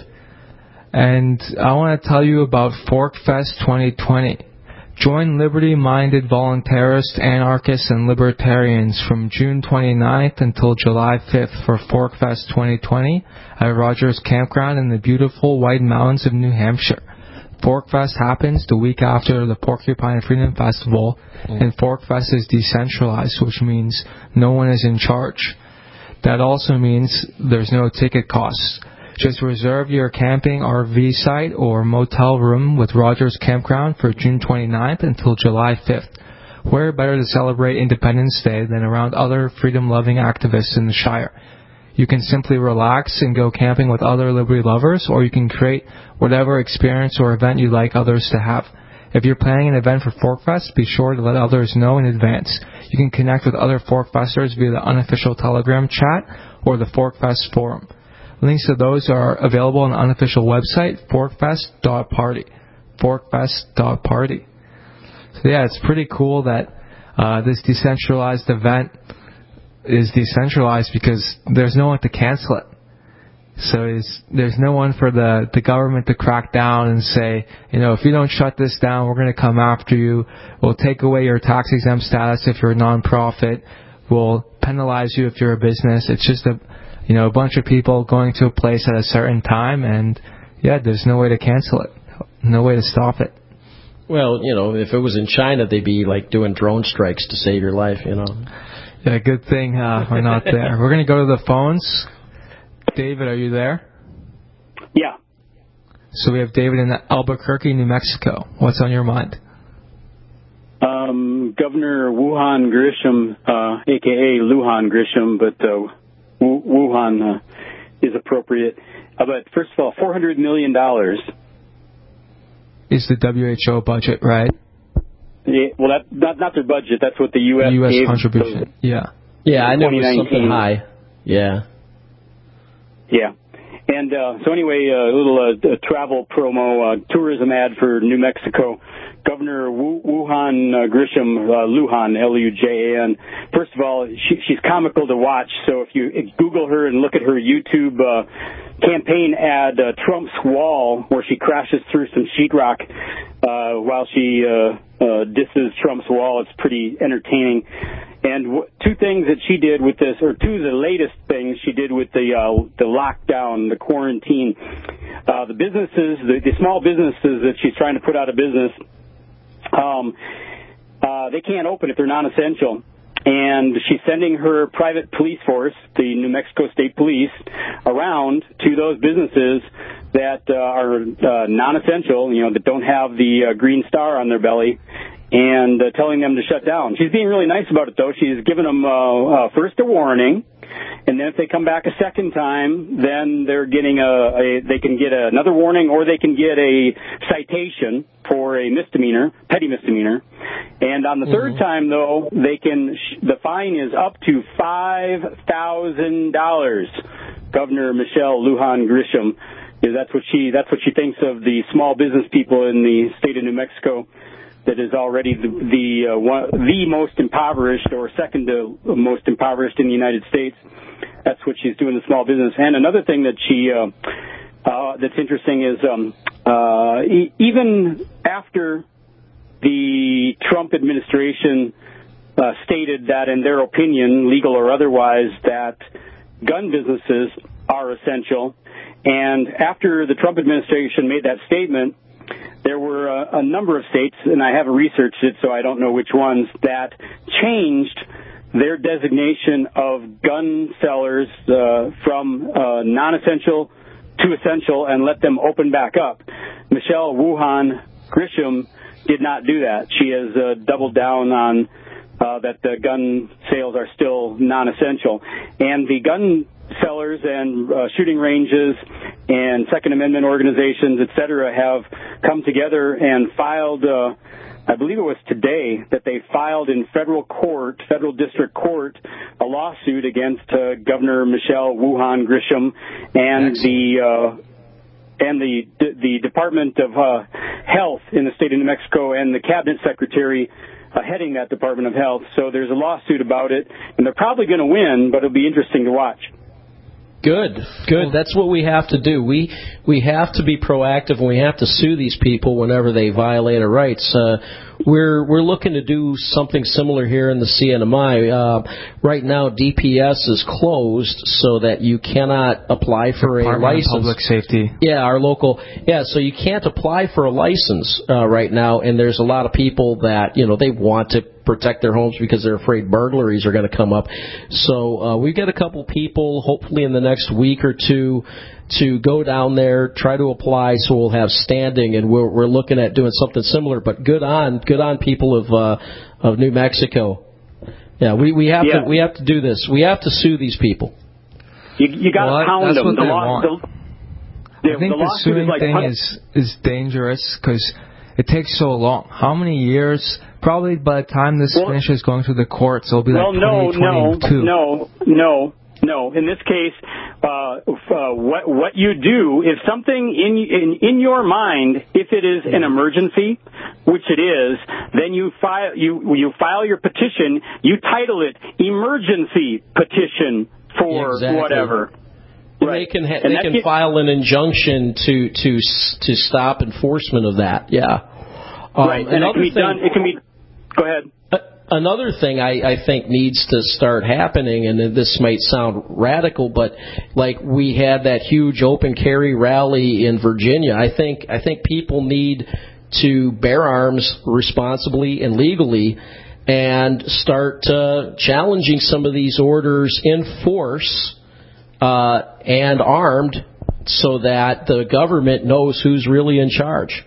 B: And I want to tell you about Fork Fest twenty twenty. Join liberty-minded voluntarists, anarchists, and libertarians from June twenty-ninth until July fifth for Fork Fest twenty twenty at Rogers Campground in the beautiful White Mountains of New Hampshire. Fork Fest happens the week after the Porcupine Freedom Festival, and Fork Fest is decentralized, which means no one is in charge. That also means there's no ticket costs. Just reserve your camping R V site or motel room with Rogers Campground for June twenty-ninth until July fifth. Where better to celebrate Independence Day than around other freedom-loving activists in the Shire? You can simply relax and go camping with other liberty lovers, or you can create whatever experience or event you'd like others to have. If you're planning an event for Forkfest, be sure to let others know in advance. You can connect with other Forkfesters via the unofficial Telegram chat or the Forkfest forum. Links to those are available on the unofficial website, forkfest dot party. forkfest dot party. So yeah, it's pretty cool that uh, this decentralized event is decentralized because there's no one to cancel it. So it's, there's no one for the, the government to crack down and say, you know, if you don't shut this down, we're going to come after you. We'll take away your tax-exempt status if you're a nonprofit. We'll penalize you if you're a business. It's just a You know, a bunch of people going to a place at a certain time, and, yeah, there's no way to cancel it. No way to stop it.
C: Well, you know, if it was in China, they'd be, like, doing drone strikes to save your life, you know.
B: Yeah, good thing uh, we're not there. We're going to go to the phones. David, are you there?
S: Yeah.
B: So we have David in Albuquerque, New Mexico. What's on your mind?
S: Um, Governor Wuhan Grisham, uh, a k a. Lujan Grisham, but... Uh, Wuhan uh, is appropriate. Uh, but first of all, four hundred million dollars
B: is the W H O budget, right?
S: Yeah, well, that not not their budget. That's what the U S
B: U S
S: gave.
B: contribution.
S: So,
B: yeah.
C: Yeah, I know it was something high. Yeah.
S: Yeah. And uh, so anyway, a little uh, travel promo, uh, tourism ad for New Mexico. Governor Wu- Wuhan uh, Grisham, uh, Lujan, L U J A N. First of all, she, she's comical to watch. So if you Google her and look at her YouTube uh, campaign ad, uh, Trump's Wall, where she crashes through some sheetrock uh, while she uh, uh, disses Trump's Wall, it's pretty entertaining. And w- two things that she did with this, or two of the latest things she did with the uh, the lockdown, the quarantine, uh, the businesses, the, the small businesses that she's trying to put out of business, um, uh, they can't open if they're non-essential. And she's sending her private police force, the New Mexico State Police, around to those businesses that uh, are uh, non-essential, you know, that don't have the uh, green star on their belly, and uh, telling them to shut down. She's being really nice about it, though. She's given them uh, uh, first a warning, and then if they come back a second time, then they're getting a, a they can get another warning, or they can get a citation for a misdemeanor, petty misdemeanor. And on the mm-hmm. third time, though, they can the fine is up to five thousand dollars. Governor Michelle Lujan Grisham, that's what she that's what she thinks of the small business people in the state of New Mexico. That is already the the, uh, one, the most impoverished, or second to most impoverished in the United States. That's what she's doing to small business. And another thing that she uh, uh, that's interesting is um, uh, e- even after the Trump administration uh, stated that, in their opinion, legal or otherwise, that gun businesses are essential, and after the Trump administration made that statement, there were a, a number of states, and I haven't researched it, so I don't know which ones, that changed their designation of gun sellers uh, from uh, non-essential to essential and let them open back up. Michelle Wuhan Grisham did not do that. She has uh, doubled down on uh, that the gun sales are still non-essential. And the gun sellers and uh, shooting ranges and Second Amendment organizations, et cetera, have come together and filed, uh, I believe it was today, that they filed in federal court, federal district court, a lawsuit against uh, Governor Michelle Wuhan Grisham and Excellent. the uh, and the the Department of uh, Health in the state of New Mexico, and the cabinet secretary uh, heading that Department of Health. So there's a lawsuit about it, and they're probably going to win, but it'll be interesting to watch.
C: Good, good. That's what we have to do. We we have to be proactive, and we have to sue these people whenever they violate our rights. Uh, we're we're looking to do something similar here in the C N M I. Uh, right now, D P S is closed, so that you cannot apply for
B: Department
C: a license.
B: Of Public Safety.
C: Yeah, our local. Yeah, so you can't apply for a license uh, right now, and there's a lot of people that you know they want to protect their homes because they're afraid burglaries are going to come up. So uh, we've got a couple people, hopefully in the next week or two, to go down there, try to apply, so we'll have standing, and we're, we're looking at doing something similar. But good on, good on people of uh, of New Mexico. Yeah, we, we have yeah. to we have to do this. We have to sue these people.
S: You, you got to
B: well,
S: pound
B: that's
S: them.
B: What
S: the
B: they
S: law,
B: want.
S: The,
B: I think
S: the,
B: the suing
S: is like
B: thing
S: pun-
B: is is dangerous because it takes so long. How many years? Probably by the time this well, finishes going through the courts, it'll be
S: well,
B: like
S: twenty
B: twenty-two.
S: No, no, no, no. In this case, uh, uh, what what you do, if something in, in in your mind, if it is an emergency, which it is, then you file you you file your petition. You title it emergency petition for
C: exactly.
S: whatever.
C: And
S: right.
C: They can ha-
S: and
C: they can
S: gets,
C: file an injunction to to to stop enforcement of that. Yeah. Um,
S: right. And it can be
C: thing,
S: done. It can be. Go ahead.
C: Another thing I, I think needs to start happening, and this might sound radical, but like we had that huge open carry rally in Virginia, I think I think people need to bear arms responsibly and legally and start uh, challenging some of these orders in force uh, and armed, so that the government knows who's really in charge.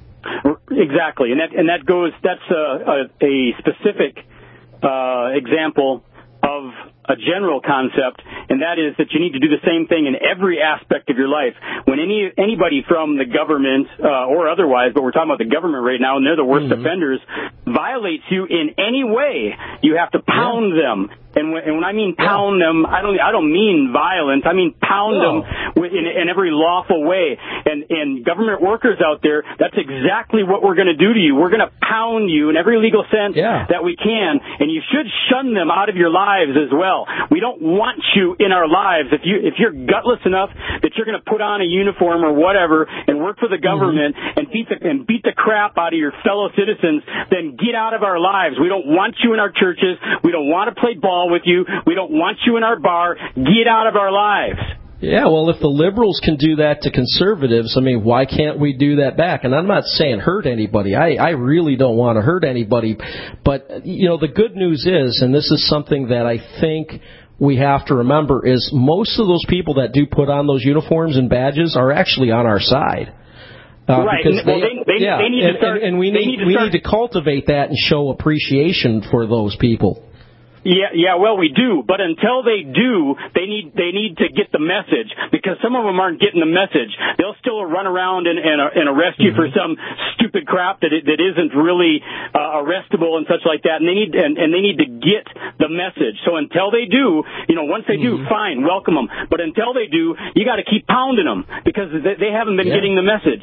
S: Exactly, and that and that goes. That's a, a, a specific uh, example of a general concept, and that is that you need to do the same thing in every aspect of your life. When any anybody from the government uh, or otherwise, but we're talking about the government right now, and they're the worst mm-hmm. offenders, violates you in any way, you have to pound yeah. them. And when, and when I mean pound yeah. them, I don't I don't mean violence. I mean pound no. them in, in every lawful way. And, and government workers out there, that's exactly what we're going to do to you. We're going to pound you in every legal sense
C: yeah.
S: that we can, and you should shun them out of your lives as well. We don't want you in our lives. If you if you're gutless enough that you're going to put on a uniform or whatever and work for the government mm-hmm. and beat the and beat the crap out of your fellow citizens, then get out of our lives. We don't want you in our churches. We don't want to play ball with you. We don't want you in our bar. Get out of our lives.
C: Yeah, well, if the liberals can do that to conservatives, I mean, why can't we do that back? And I'm not saying hurt anybody. I, I really don't want to hurt anybody. But, you know, the good news is, and this is something that I think we have to remember, is most of those people that do put on those uniforms and badges are actually on our side. Uh,
S: right.
C: Because
S: well,
C: they,
S: they, they,
C: yeah,
S: they need
C: and,
S: to start,
C: and, and we need,
S: need to
C: we
S: start,
C: need to cultivate that and show appreciation for those people.
S: Yeah, yeah, well, we do, but until they do, they need they need to get the message, because some of them aren't getting the message. They'll still run around and, and, and arrest you mm-hmm. for some stupid crap that it, that isn't really uh, arrestable and such like that, and they need and, and they need to get the message. So until they do, you know, once they mm-hmm. do, fine, welcome them. But until they do, you got to keep pounding them, because they, they haven't been yeah. getting the message.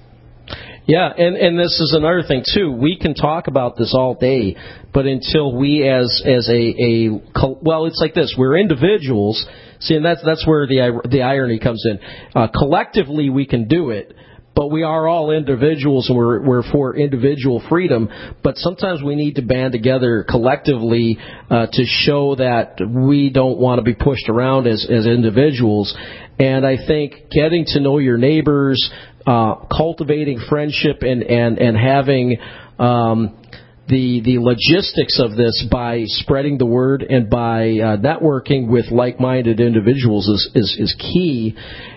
C: Yeah, and, and this is another thing, too. We can talk about this all day, but until we as as a, a well, it's like this. We're individuals. See, and that's, that's where the the irony comes in. Uh, collectively, we can do it, but we are all individuals, and we're, we're for individual freedom. But sometimes we need to band together collectively uh, to show that we don't want to be pushed around as, as individuals. And I think getting to know your neighbors, Uh, cultivating friendship and, and, and having um, the the logistics of this by spreading the word and by uh, networking with like-minded individuals is, is, is key.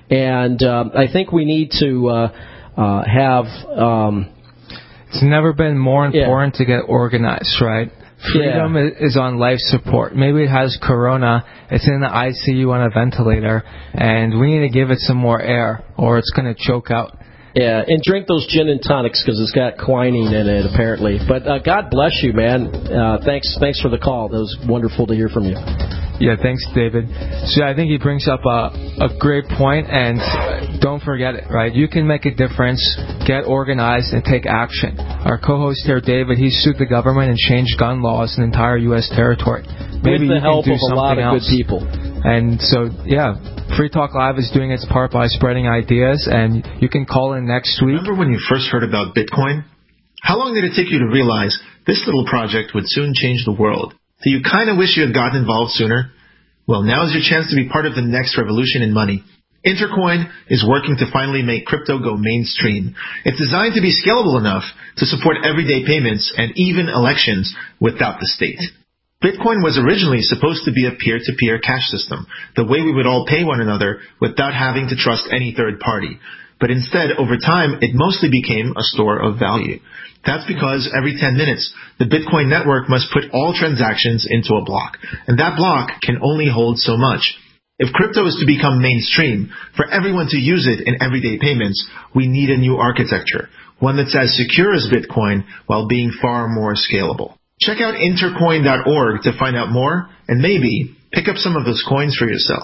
C: And um, I think we need to uh, uh, have... Um,
B: it's never been more important
C: yeah.
B: to get organized, right? Freedom
C: yeah.
B: is on life support. Maybe it has corona, it's in the I C U on a ventilator, and we need to give it some more air, or it's going to choke out.
C: Yeah, and drink those gin and tonics, because it's got quinine in it, apparently. But uh, God bless you, man. Uh, thanks thanks for the call. That was wonderful to hear from you.
B: Yeah, thanks, David. So I think he brings up a, a great point, and don't forget it, right? You can make a difference, get organized, and take action. Our co-host here, David, he sued the government and changed gun laws in the entire U S territory. Maybe
C: With the
B: you
C: help
B: can do
C: of a lot of
B: else.
C: good people.
B: And so, yeah, Free Talk Live is doing its part by spreading ideas, and you can call in next week.
T: Remember when you first heard about Bitcoin? How long did it take you to realize this little project would soon change the world? Do you kind of wish you had gotten involved sooner? Well, now is your chance to be part of the next revolution in money. Intercoin is working to finally make crypto go mainstream. It's designed to be scalable enough to support everyday payments and even elections without the state. Bitcoin was originally supposed to be a peer-to-peer cash system, the way we would all pay one another without having to trust any third party. But instead, over time, it mostly became a store of value. That's because every ten minutes, the Bitcoin network must put all transactions into a block, and that block can only hold so much. If crypto is to become mainstream, for everyone to use it in everyday payments, we need a new architecture, one that's as secure as Bitcoin while being far more scalable. Check out intercoin dot org to find out more, and maybe pick up some of those coins for yourself.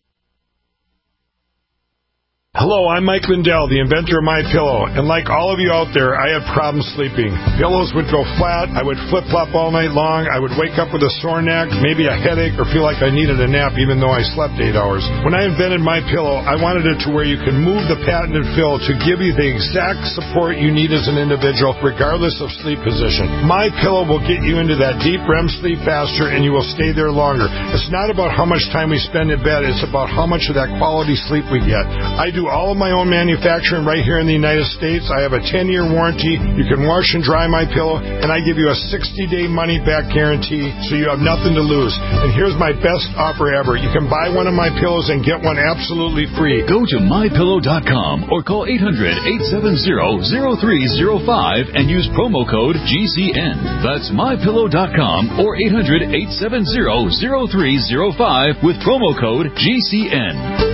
U: Hello, I'm Mike Lindell, the inventor of MyPillow, and like all of you out there, I have problems sleeping. Pillows would go flat, I would flip-flop all night long, I would wake up with a sore neck, maybe a headache, or feel like I needed a nap even though I slept eight hours. When I invented MyPillow, I wanted it to where you can move the patented fill to give you the exact support you need as an individual, regardless of sleep position. MyPillow will get you into that deep R E M sleep faster, and you will stay there longer. It's not about how much time we spend in bed, it's about how much of that quality sleep we get. I do all of my own manufacturing right here in the United States. I have a ten-year warranty. You can wash and dry my pillow, and I give you a sixty-day money-back guarantee, so you have nothing to lose. And here's my best offer ever. You can buy one of my pillows and get one absolutely free.
D: Go to my pillow dot com or call eight hundred, eight seven zero, zero three zero five and use promo code G C N. That's my pillow dot com or eight hundred, eight seven zero, zero three zero five with promo code G C N.